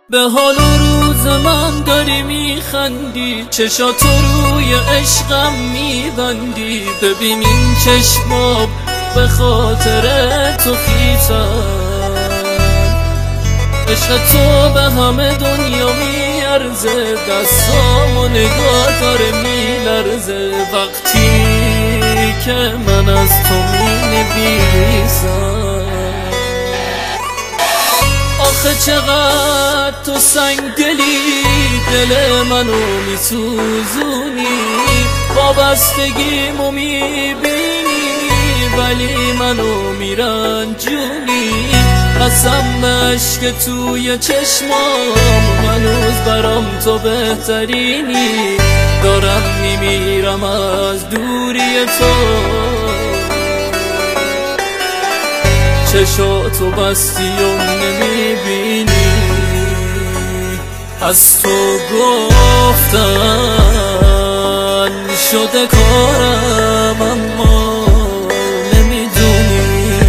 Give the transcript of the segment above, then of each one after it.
به حال و روز من داری میخندی، چشاتو روی عشقم میبندی. ببین این چشمام به خاطر تو خیتم، عشق تو به همه دنیا میارزه. دستامو نگاه داره میلرزه وقتی که من از تو مینویسم. آخه چقدر تو سنگدلی، دل منو میسوزونی. وابستگیمو میبینی ولی منو میرنجونی. قسم به عشق توی چشمام، هنوز برام تو بهترینی. دارم میمیرم از دوری تو، چشاتو بستی و نمیبینی. از تو گفتن شده کارم اما نمیدونی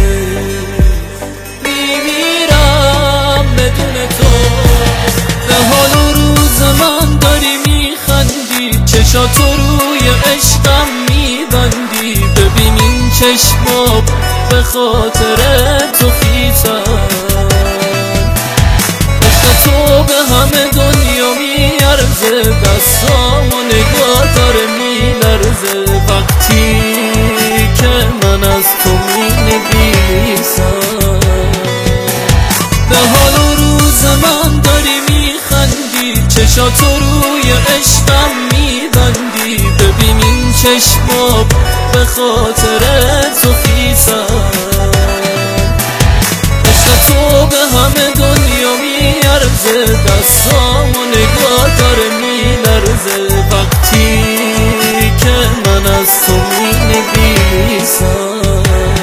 میمیرم بدون تو. به حال و روز من داری میخندی، چشاتو روی عشقم میبندی. ببین این چشمام به خاطر تو خیتم، عشق تو به همه دنیا میارزه. دستامو نگاه داره میلرزه وقتی که من از تو مینویسم. به حال و روز من داری میخندی، چشاتو روی عشقم میبندی. ببین این چشمام به خاطر تو خیتم، عشق تو به همه دنیا میارزه. دستامو نگاه داره میلرزه وقتی که من از تو مینویسم.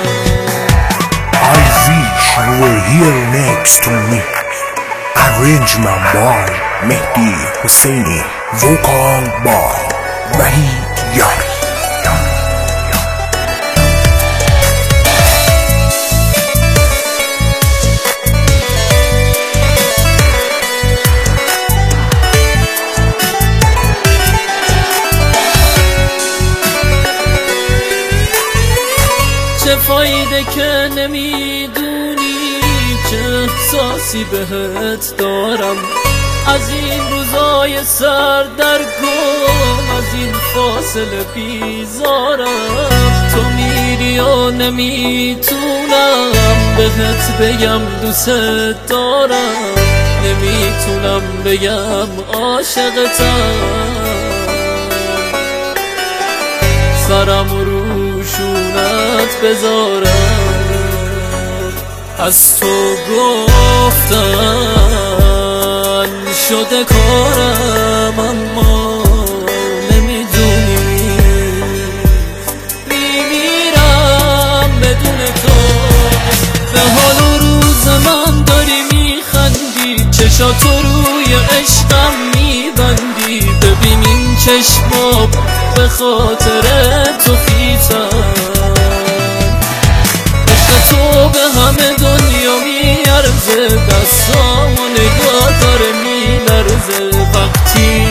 I wish you were here next to me. Arrangement by Mehdi Hosseini, vocal by Wahid Yari. چه فایده که نمیدونی چه احساسی بهت دارم. از این روزای سردرگم، از این فاصله بیزارم. تو میری و نمیتونم بهت بگم دوست دارم، نمیتونم بگم عاشقتم. سرم روشونت بذارم، از تو گفتن شده کارم اما نمیدونی میمیرم بدون تو. به حال و روز من داری میخندی، چشاتو روی عشقم میبندی. ببین این چشمام به خاطر تو خیتم، عشق تو به همه دنیا میارزه. دستامو نگاه داره میلرزه وقتی